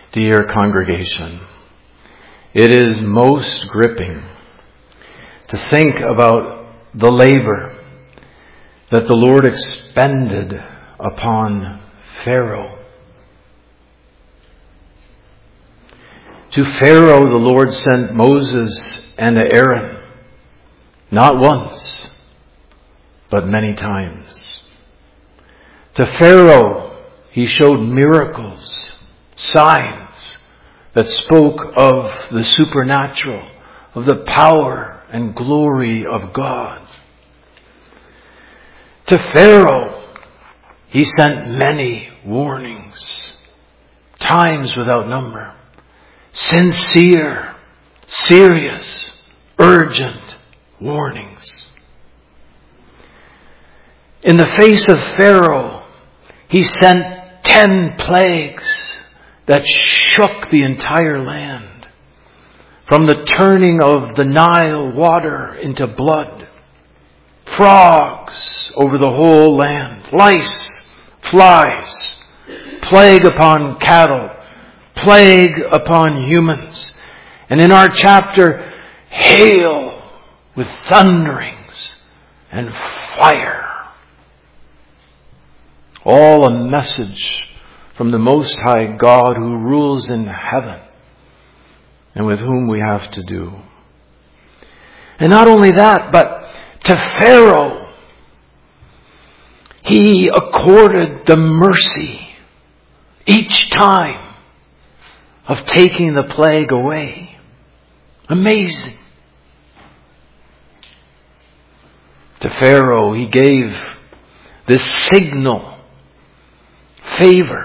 Dear congregation, it is most gripping to think about the labor that the Lord expended upon Pharaoh. To Pharaoh, the Lord sent Moses and Aaron, not once, but many times. To Pharaoh, he showed miracles, signs that spoke of the supernatural, of the power and glory of God. To Pharaoh, he sent many warnings, times without number. Sincere, serious, urgent warnings. In the face of Pharaoh, he sent 10 plagues that shook the entire land. From the turning of the Nile water into blood, frogs over the whole land, lice, flies, plague upon cattle, plague upon humans. And in our chapter, hail with thunderings and fire. All a message from the Most High God who rules in heaven and with whom we have to do. And not only that, but to Pharaoh, he accorded the mercy each time of taking the plague away. Amazing. To Pharaoh, he gave this signal favor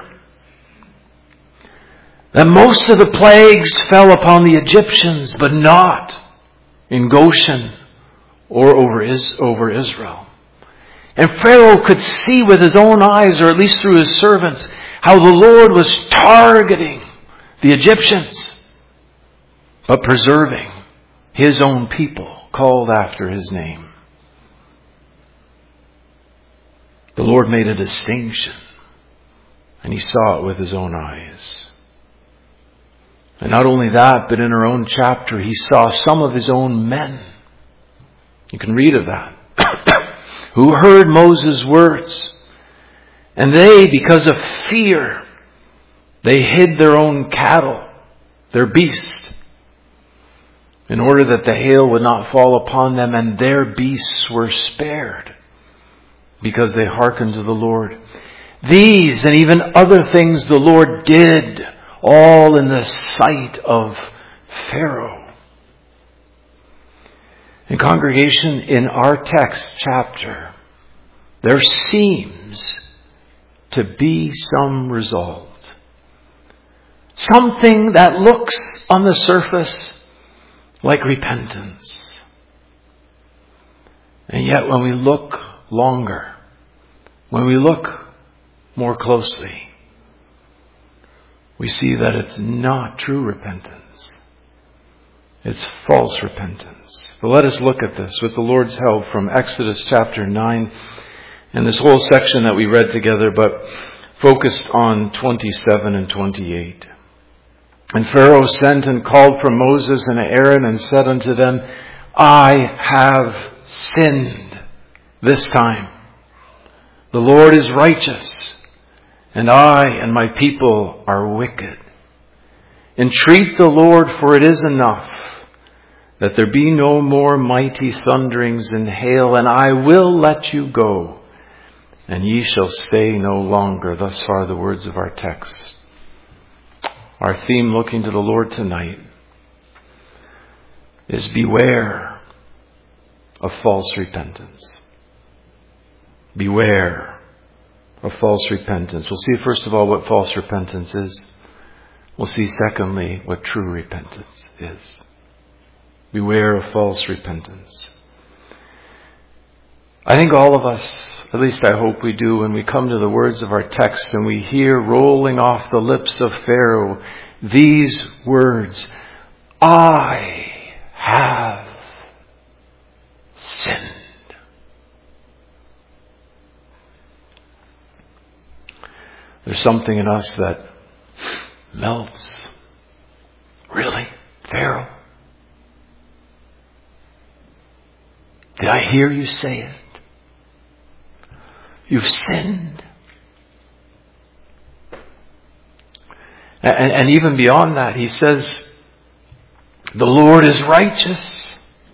that most of the plagues fell upon the Egyptians, but not in Goshen or over Israel. And Pharaoh could see with his own eyes, or at least through his servants, how the Lord was targeting the Egyptians, but preserving his own people called after his name. The Lord made a distinction, and he saw it with his own eyes. And not only that, but in our own chapter, he saw some of his own men. You can read of that. Who heard Moses' words. And they, because of fear, they hid their own cattle, their beasts, in order that the hail would not fall upon them, and their beasts were spared, because they hearkened to the Lord. These and even other things the Lord did, all in the sight of Pharaoh. And congregation, in our text chapter, there seems to be some result. Something that looks on the surface like repentance. And yet when we look longer, when we look more closely, we see that it's not true repentance. It's false repentance. But let us look at this with the Lord's help from Exodus chapter 9 and this whole section that we read together, but focused on 27 and 28. And Pharaoh sent and called for Moses and Aaron and said unto them, I have sinned this time. The Lord is righteous, and I and my people are wicked. Entreat the Lord, for it is enough that there be no more mighty thunderings and hail, and I will let you go, and ye shall stay no longer. Thus far the words of our text. Our theme looking to the Lord tonight is beware of false repentance. Beware of false repentance. We'll see first of all what false repentance is. We'll see secondly what true repentance is. Beware of false repentance. I think all of us, at least I hope we do, when we come to the words of our text and we hear rolling off the lips of Pharaoh these words, I have sinned. There's something in us that melts. Really? Pharaoh? Did I hear you say it? You've sinned. And even beyond that, he says, the Lord is righteous.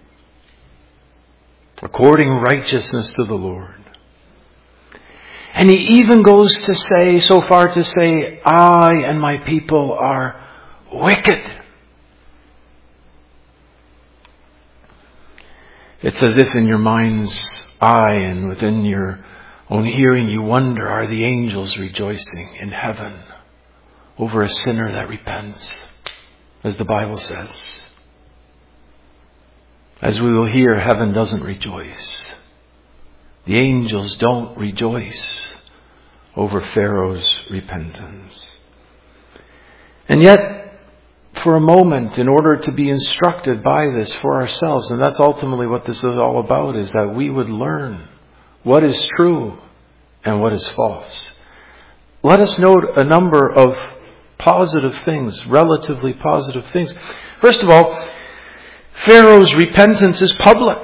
According righteousness to the Lord. And he even goes to say, so far to say, I and my people are wicked. It's as if in your mind's eye and within your own hearing you wonder, are the angels rejoicing in heaven over a sinner that repents, as the Bible says? As we will hear, heaven doesn't rejoice. The angels don't rejoice over Pharaoh's repentance. And yet, for a moment, in order to be instructed by this for ourselves, and that's ultimately what this is all about, is that we would learn what is true and what is false. Let us note a number of positive things, relatively positive things. First of all, Pharaoh's repentance is public.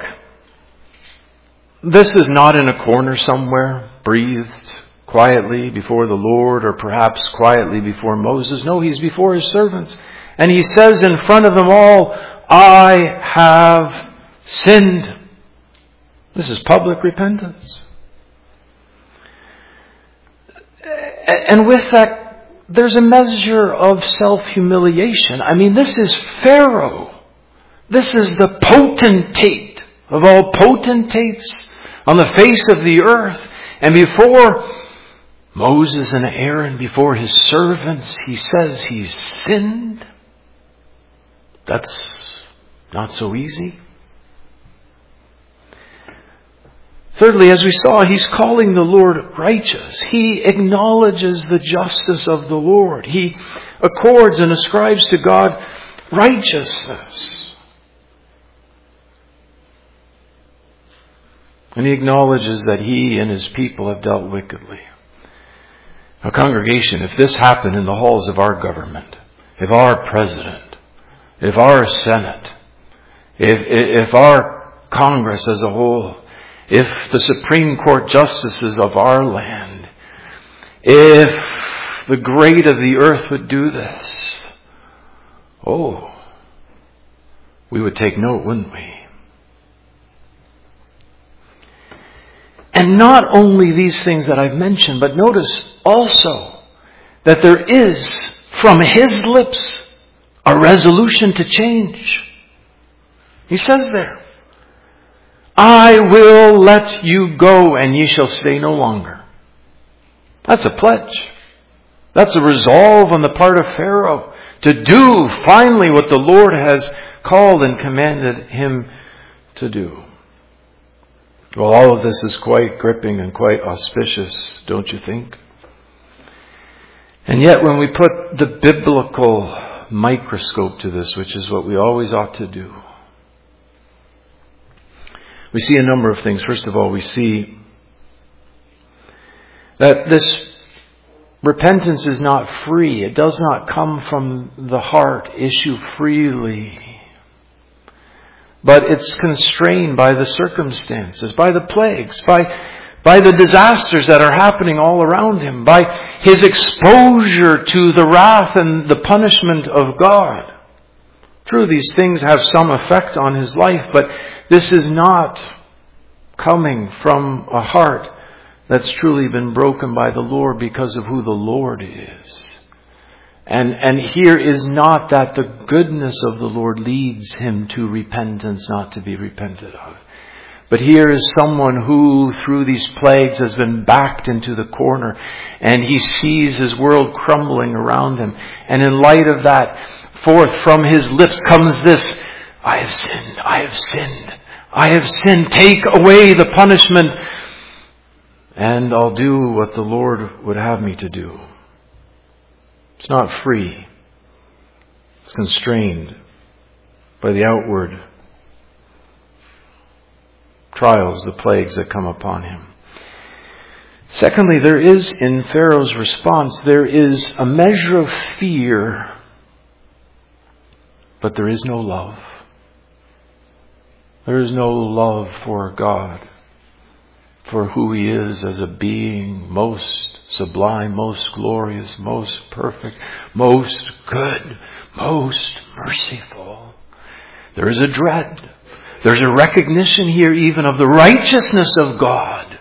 This is not in a corner somewhere, breathed quietly before the Lord, or perhaps quietly before Moses. No, he's before his servants. And he says in front of them all, I have sinned. This is public repentance. And with that, there's a measure of self-humiliation. I mean, this is Pharaoh. This is the potentate of all potentates on the face of the earth. And before Moses and Aaron, before his servants, he says he's sinned. That's not so easy. Thirdly, as we saw, he's calling the Lord righteous. He acknowledges the justice of the Lord. He accords and ascribes to God righteousness. And he acknowledges that he and his people have dealt wickedly. Now, congregation, if this happened in the halls of our government, if our president, if our Senate, if our Congress as a whole, if the Supreme Court justices of our land, if the great of the earth would do this, we would take note, wouldn't we? And not only these things that I've mentioned, but notice also that there is, from his lips, a resolution to change. He says there, I will let you go and ye shall stay no longer. That's a pledge. That's a resolve on the part of Pharaoh to do finally what the Lord has called and commanded him to do. Well, all of this is quite gripping and quite auspicious, don't you think? And yet when we put the biblical microscope to this, which is what we always ought to do, we see a number of things. First of all, we see that this repentance is not free. It does not come from the heart, issue freely. But it's constrained by the circumstances, by the plagues, by the disasters that are happening all around him, by his exposure to the wrath and the punishment of God. True, these things have some effect on his life, but this is not coming from a heart that's truly been broken by the Lord because of who the Lord is. And here is not that the goodness of the Lord leads him to repentance not to be repented of. But here is someone who, through these plagues, has been backed into the corner, and he sees his world crumbling around him. And in light of that, forth from his lips comes this, I have sinned, I have sinned, I have sinned. Take away the punishment, and I'll do what the Lord would have me to do. It's not free. It's constrained by the outward trials, the plagues that come upon him. Secondly, there is in Pharaoh's response, there is a measure of fear, but there is no love. There is no love for God, for who He is as a being, most sublime, most glorious, most perfect, most good, most merciful. There is a dread. There's a recognition here even of the righteousness of God.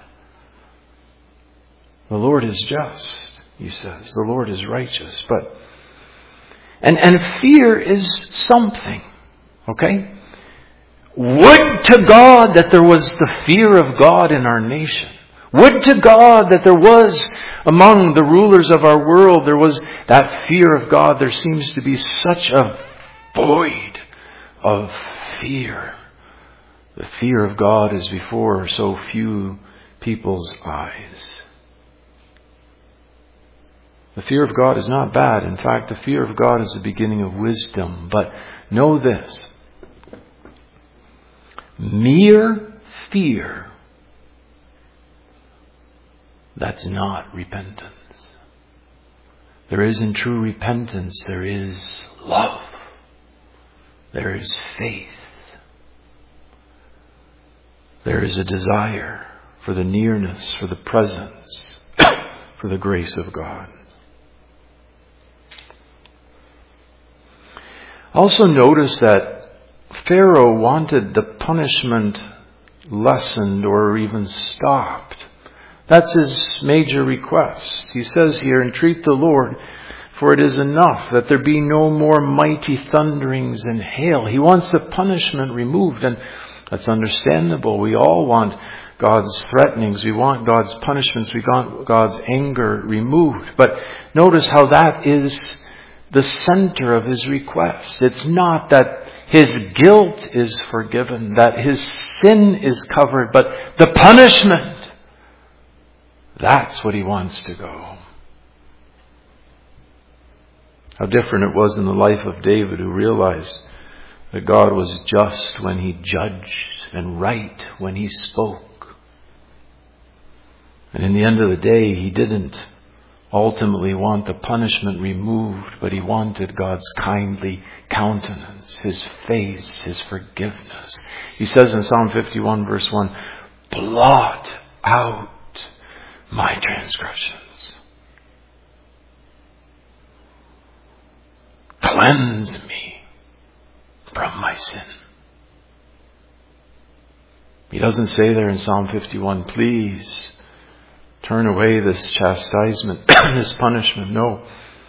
The Lord is just, he says. The Lord is righteous. And fear is something. Okay? Would to God that there was the fear of God in our nation. Would to God that there was among the rulers of our world, there was that fear of God. There seems to be such a void of fear. The fear of God is before so few people's eyes. The fear of God is not bad. In fact, the fear of God is the beginning of wisdom. But know this. Mere fear, that's not repentance. There is in true repentance, there is love. There is faith. There is a desire for the nearness, for the presence, for the grace of God. Also notice that Pharaoh wanted the punishment lessened or even stopped. That's his major request. He says here, entreat the Lord, for it is enough that there be no more mighty thunderings and hail. He wants the punishment removed, and that's understandable. We all want God's threatenings. We want God's punishments. We want God's anger removed. But notice how that is the center of his request. It's not that his guilt is forgiven, that his sin is covered, but the punishment, that's what he wants to go. How different it was in the life of David, who realized that God was just when he judged and right when he spoke. And in the end of the day, he didn't ultimately want the punishment removed, but he wanted God's kindly countenance, his face, his forgiveness. He says in Psalm 51 verse 1, blot out my transgressions. Cleanse me from my sin. He doesn't say there in Psalm 51, please turn away this chastisement, this punishment. No.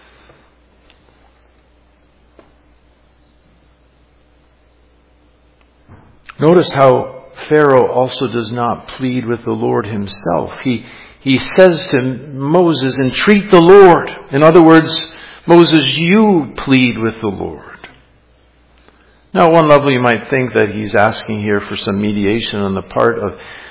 Notice how Pharaoh also does not plead with the Lord himself. He says to Moses, entreat the Lord. In other words, Moses, you plead with the Lord. Now, at one level you might think that he's asking here for some mediation on the part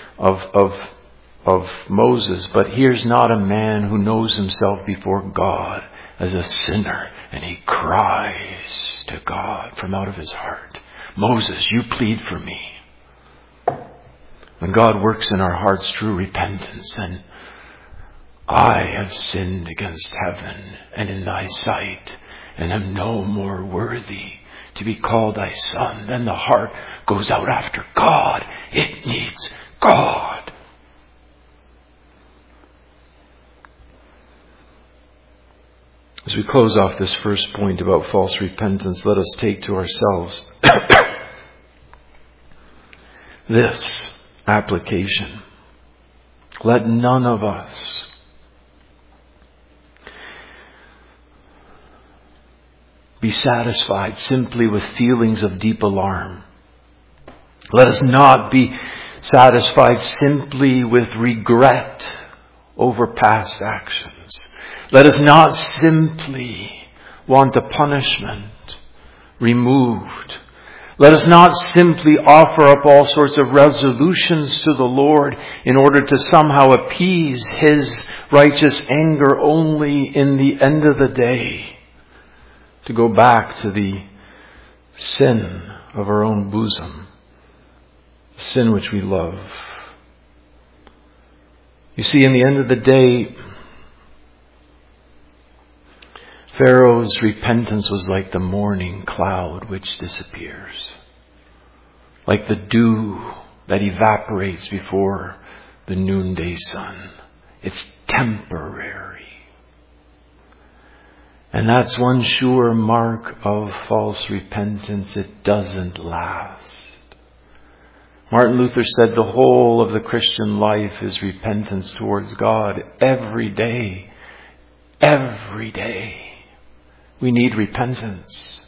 of Moses, but here's not a man who knows himself before God as a sinner, and he cries to God from out of his heart, Moses, you plead for me. When God works in our hearts true repentance, then I have sinned against heaven and in thy sight, and am no more worthy to be called thy son. Then the heart goes out after God. It needs God. As we close off this first point about false repentance, let us take to ourselves this application. Let none of us be satisfied simply with feelings of deep alarm. Let us not be satisfied simply with regret over past actions. Let us not simply want the punishment removed. Let us not simply offer up all sorts of resolutions to the Lord in order to somehow appease His righteous anger, only in the end of the day to go back to the sin of our own bosom, the sin which we love. You see, in the end of the day, Pharaoh's repentance was like the morning cloud which disappears, like the dew that evaporates before the noonday sun. It's temporary. And that's one sure mark of false repentance. It doesn't last. Martin Luther said the whole of the Christian life is repentance towards God every day. Every day. We need repentance.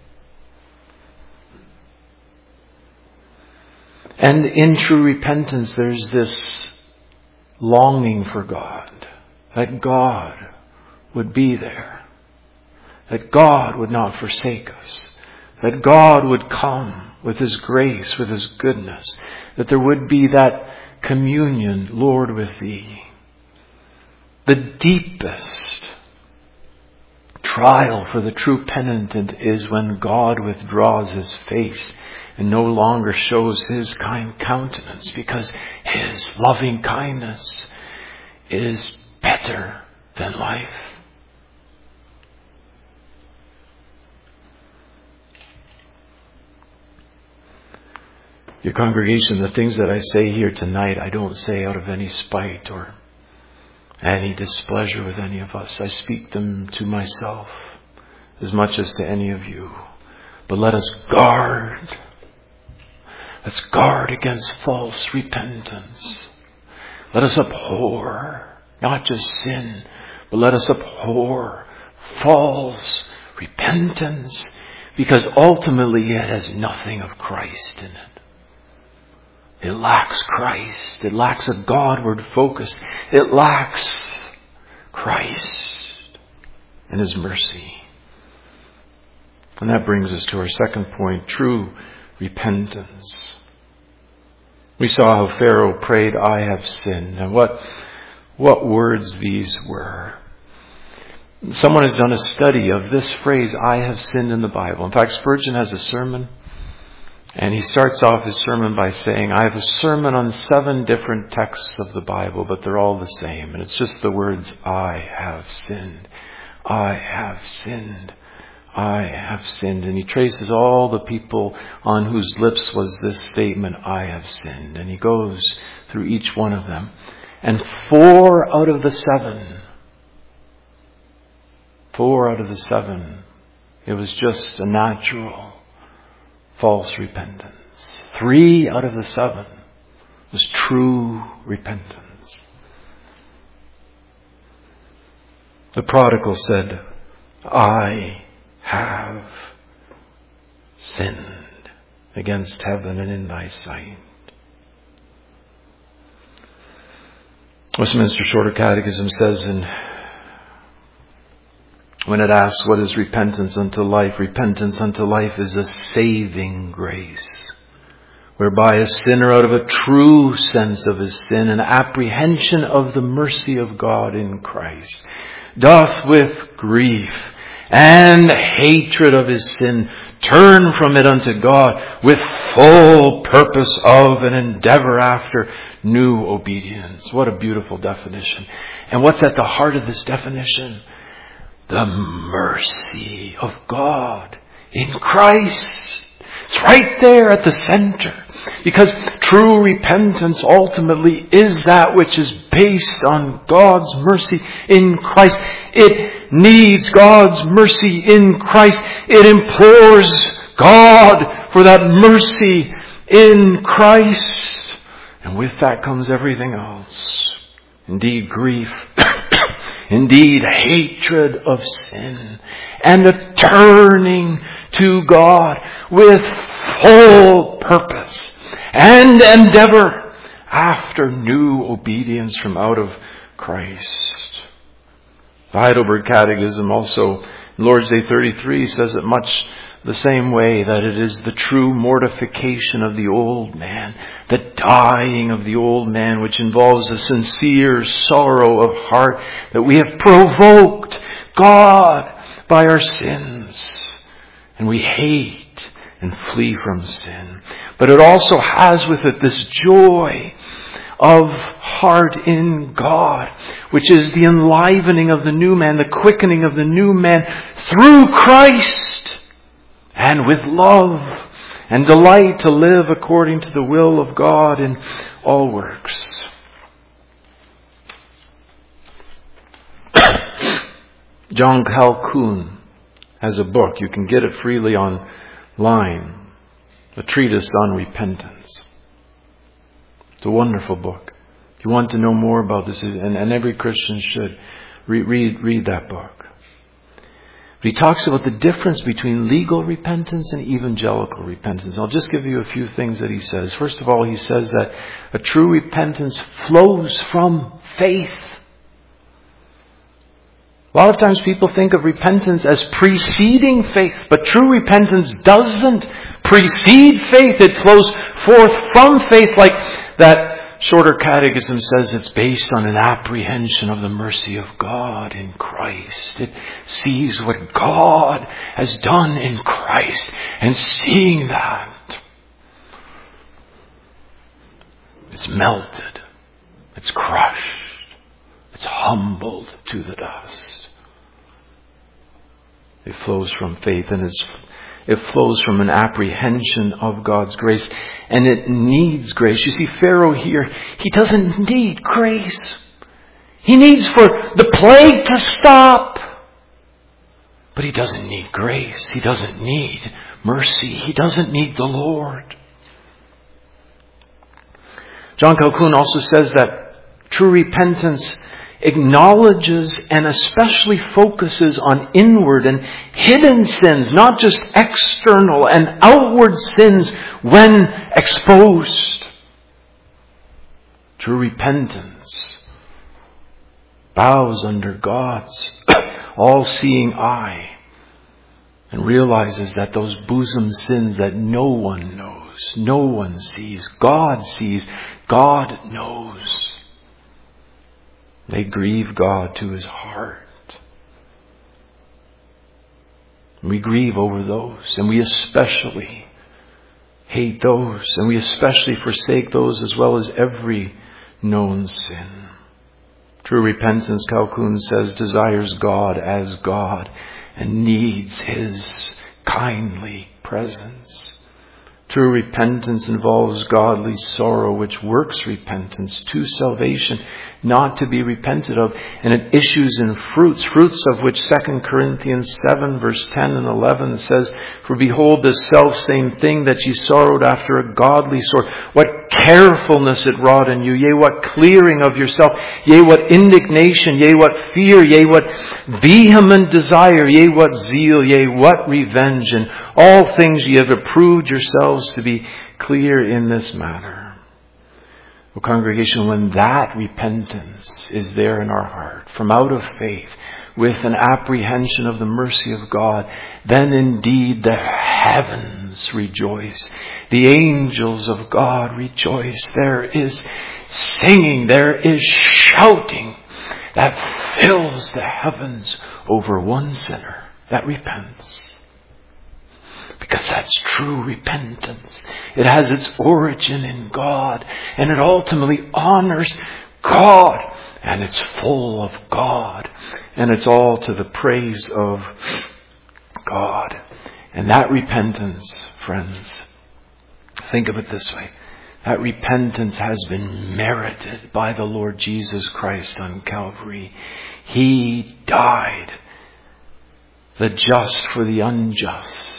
And in true repentance, there's this longing for God, that God would be there, that God would not forsake us, that God would come with His grace, with His goodness, that there would be that communion, Lord, with Thee. The deepest trial for the true penitent is when God withdraws His face and no longer shows His kind countenance, because His loving kindness is better than life. Your congregation, the things that I say here tonight, I don't say out of any spite or any displeasure with any of us. I speak them to myself as much as to any of you. But let us guard. Let's guard against false repentance. Let us abhor, not just sin, but let us abhor false repentance, because ultimately it has nothing of Christ in it. It lacks Christ. It lacks a Godward focus. It lacks Christ and His mercy. And that brings us to our second point, true repentance. We saw how Pharaoh prayed, "I have sinned." And what words these were. Someone has done a study of this phrase, "I have sinned," in the Bible. In fact, Spurgeon has a sermon. And he starts off his sermon by saying, "I have a sermon on 7 different texts of the Bible, but they're all the same." And it's just the words, "I have sinned. I have sinned. I have sinned." And he traces all the people on whose lips was this statement, "I have sinned." And he goes through each one of them. And 4 out of the 7, it was just a natural false repentance. 3 out of the 7 was true repentance. The prodigal said, "I have sinned against heaven and in thy sight." Westminster Shorter Catechism says, when it asks, what is repentance unto life? Repentance unto life is a saving grace, whereby a sinner, out of a true sense of his sin and apprehension of the mercy of God in Christ, doth with grief and hatred of his sin turn from it unto God with full purpose of and endeavor after new obedience. What a beautiful definition. And what's at the heart of this definition? The mercy of God in Christ. It's right there at the center. Because true repentance ultimately is that which is based on God's mercy in Christ. It needs God's mercy in Christ. It implores God for that mercy in Christ. And with that comes everything else. Indeed, grief. Indeed, hatred of sin. And a turning to God with full purpose and endeavor after new obedience from out of Christ. The Heidelberg Catechism also, in Lord's Day 33, says it much the same way, that it is the true mortification of the old man, the dying of the old man, which involves a sincere sorrow of heart that we have provoked God by our sins. And we hate and flee from sin. But it also has with it this joy of heart in God, which is the enlivening of the new man, the quickening of the new man through Christ, and with love and delight to live according to the will of God in all works. John Calhoun has a book. You can get it freely online. A treatise on repentance. It's a wonderful book. If you want to know more about this, and every Christian should, read that book. But he talks about the difference between legal repentance and evangelical repentance. I'll just give you a few things that he says. First of all, he says that a true repentance flows from faith. A lot of times people think of repentance as preceding faith, but true repentance doesn't precede faith. It flows forth from faith, like that Shorter Catechism says it's based on an apprehension of the mercy of God in Christ. It sees what God has done in Christ, and seeing that, it's melted, it's crushed, it's humbled to the dust. It flows from faith, and it flows from an apprehension of God's grace. And it needs grace. You see, Pharaoh here, he doesn't need grace. He needs for the plague to stop. But he doesn't need grace. He doesn't need mercy. He doesn't need the Lord. John Calhoun also says that true repentance acknowledges and especially focuses on inward and hidden sins, not just external and outward sins when exposed. True repentance bows under God's all-seeing eye and realizes that those bosom sins that no one knows, no one sees, God sees, God knows. They grieve God to His heart. We grieve over those, and we especially hate those, and we especially forsake those, as well as every known sin. True repentance, Calhoun says, desires God as God and needs His kindly presence. True repentance involves godly sorrow, which works repentance to salvation, not to be repented of. And it issues in fruits of which 2 Corinthians 7 verse 10 and 11 says, "For behold, this selfsame thing that ye sorrowed after a godly sort, what carefulness it wrought in you, yea, what clearing of yourself, yea, what indignation, yea, what fear, yea, what vehement desire, yea, what zeal, yea, what revenge. In all things ye have approved yourselves to be clear in this matter." Well, congregation, when that repentance is there in our heart, from out of faith, with an apprehension of the mercy of God, then indeed the heavens rejoice. The angels of God rejoice. There is singing, there is shouting that fills the heavens over one sinner that repents. Because that's true repentance. It has its origin in God, and it ultimately honors God, and it's full of God, and it's all to the praise of God. And that repentance, friends, think of it this way. That repentance has been merited by the Lord Jesus Christ on Calvary. He died, the just for the unjust,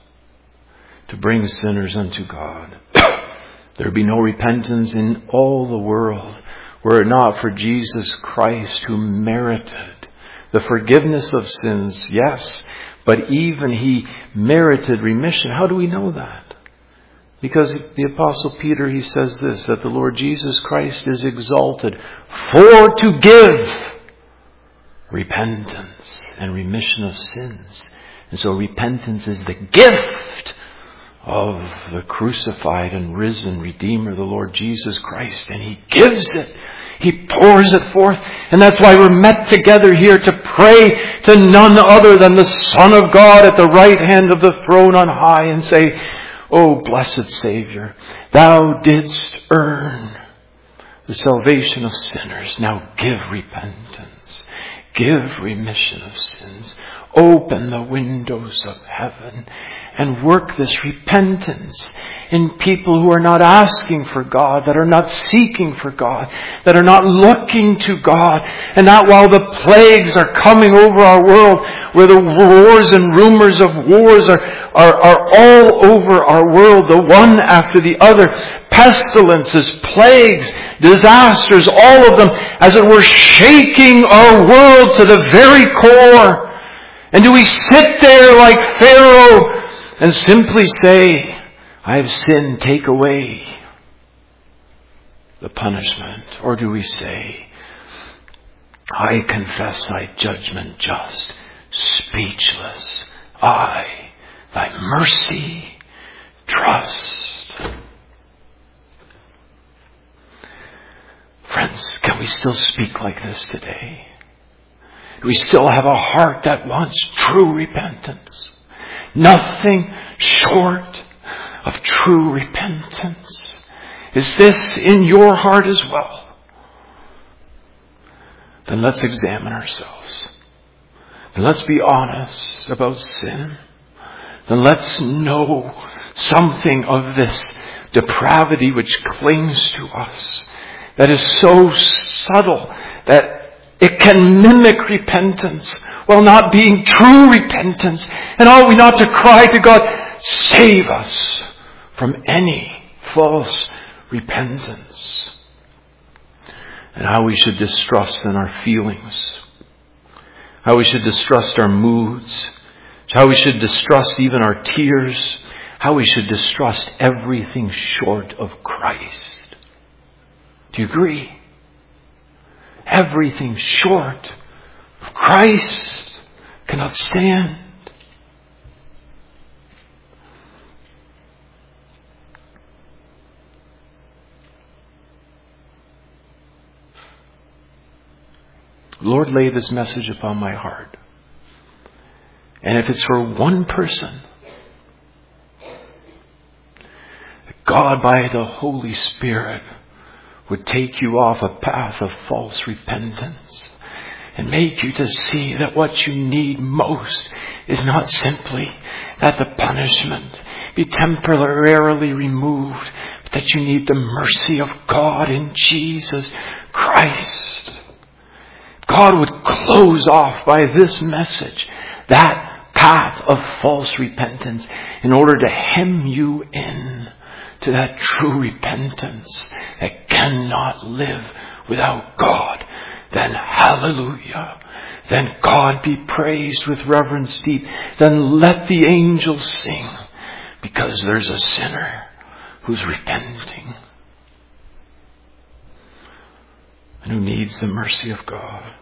to bring sinners unto God. There be no repentance in all the world were it not for Jesus Christ, who merited the forgiveness of sins, yes, but even He merited remission. How do we know that? Because the Apostle Peter, he says this, that the Lord Jesus Christ is exalted for to give repentance and remission of sins. And so repentance is the gift of the crucified and risen Redeemer, the Lord Jesus Christ. And He gives it. He pours it forth. And that's why we're met together here to pray to none other than the Son of God at the right hand of the throne on high, and say, "O blessed Savior, Thou didst earn the salvation of sinners. Now give repentance. Give remission of sins. Open the windows of heaven and work this repentance in people who are not asking for God, that are not seeking for God, that are not looking to God. And that while the plagues are coming over our world, where the wars and rumors of wars are all over our world, the one after the other, pestilences, plagues, disasters, all of them, as it were, shaking our world to the very core. And do we sit there like Pharaoh and simply say, I have sinned, take away the punishment? Or do we say, I confess thy judgment just, speechless, I thy mercy trust? Friends, can we still speak like this today? Do we still have a heart that wants true repentance? Nothing short of true repentance. Is this in your heart as well? Then let's examine ourselves. Then let's be honest about sin. Then let's know something of this depravity which clings to us, that is so subtle that it can mimic repentance while not being true repentance. And ought we not to cry to God, save us from any false repentance? And how we should distrust in our feelings. How we should distrust our moods. How we should distrust even our tears. How we should distrust everything short of Christ. Do you agree? Everything short of Christ cannot stand. Lord, lay this message upon my heart. And if it's for one person, God by the Holy Spirit would take you off a path of false repentance and make you to see that what you need most is not simply that the punishment be temporarily removed, but that you need the mercy of God in Jesus Christ. God would close off by this message that path of false repentance in order to hem you in to that true repentance that cannot live without God. Then hallelujah. Then God be praised with reverence deep. Then let the angels sing, because there's a sinner who's repenting and who needs the mercy of God.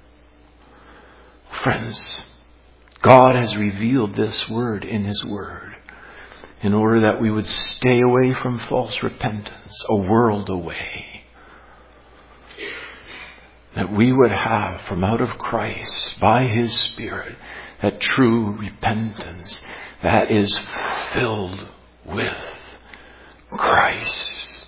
Friends, God has revealed this word in His Word in order that we would stay away from false repentance, a world away. That we would have from out of Christ, by His Spirit, that true repentance that is filled with Christ.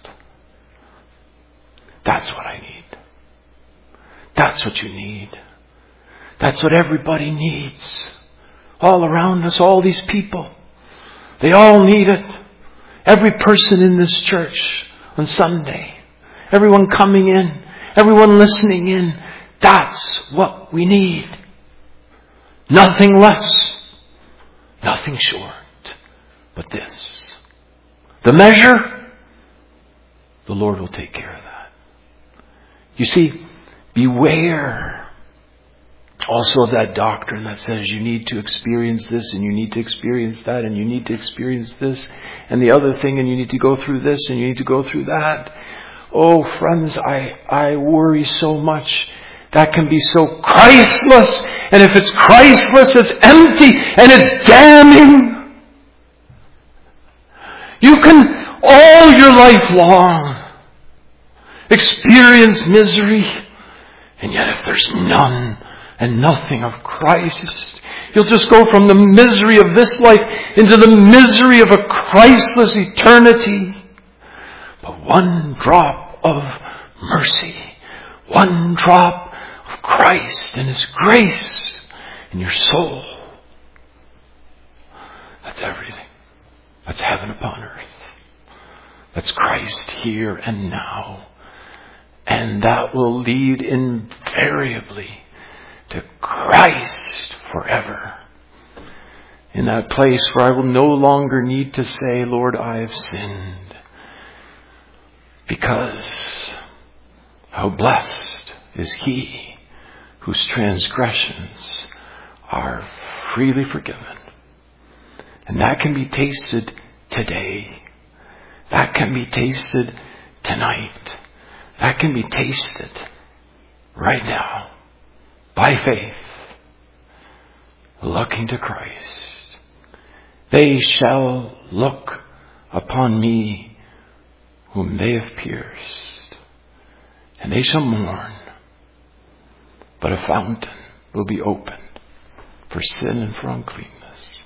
That's what I need. That's what you need. That's what everybody needs. All around us, all these people. They all need it. Every person in this church on Sunday. Everyone coming in. Everyone listening in. That's what we need. Nothing less. Nothing short. But this. The measure, the Lord will take care of that. You see, beware also of that doctrine that says you need to experience this and you need to experience that and you need to experience this and the other thing and you need to go through this and you need to go through that. Oh, friends, I worry so much. That can be so Christless. And if it's Christless, it's empty and it's damning. You can all your life long experience misery, and yet if there's none and nothing of Christ, you'll just go from the misery of this life into the misery of a Christless eternity. But one drop of mercy. One drop of Christ and His grace in your soul. That's everything. That's heaven upon earth. That's Christ here and now. And that will lead invariably to Christ forever. In that place where I will no longer need to say, Lord, I have sinned. Because how blessed is he whose transgressions are freely forgiven. And that can be tasted today. That can be tasted tonight. That can be tasted right now by faith, looking to Christ. They shall look upon me whom they have pierced, and they shall mourn, but a fountain will be opened for sin and for uncleanness.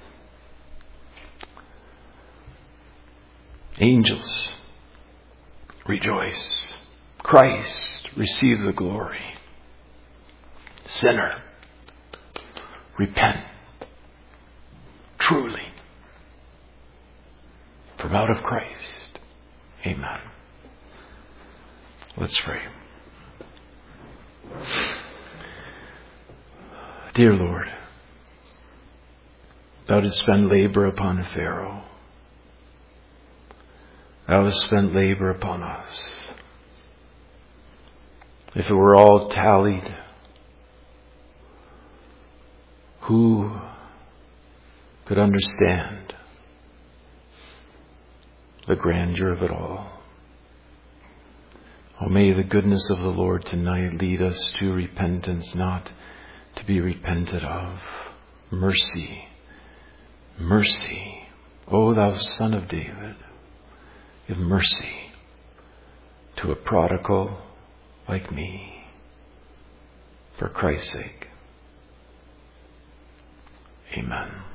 Angels, rejoice. Christ, receive the glory. Sinner, repent. Truly, from out of Christ. Amen. Let's pray. Dear Lord, Thou didst spend labor upon Pharaoh. Thou hast spent labor upon us. If it were all tallied, who could understand the grandeur of it all? Oh, may the goodness of the Lord tonight lead us to repentance, not to be repented of. Mercy, mercy. O thou Son of David, give mercy to a prodigal like me, for Christ's sake. Amen.